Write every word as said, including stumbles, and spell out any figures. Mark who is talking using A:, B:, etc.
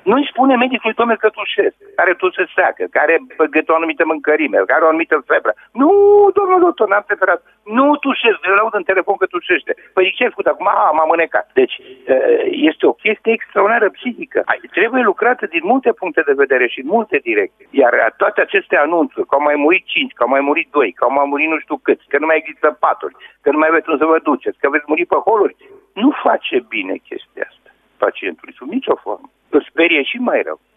A: Nu-i spune medicului, domnule, că tușesc, care tu se seacă, care gătă o anumită mâncărime, care are o anumită febră. Nu, domnul doctor, n-am preferat. Nu tușesc, eu laud în telefon că tușește. Păi ce ai făcut acum? A, m-am înecat. Deci, este o chestie extraordinară psihică. Trebuie lucrată din multe puncte de vedere și în multe direcții. Iar toate aceste anunțuri, că au mai murit cinci, că au mai murit doi, că au mai murit nu știu câți, că nu mai există paturi, că nu mai aveți unde să vă duceți, că veți muri pe holuri, nu face bine chestia asta pacientului, sub nicio formă. Îl sperie și mai rău.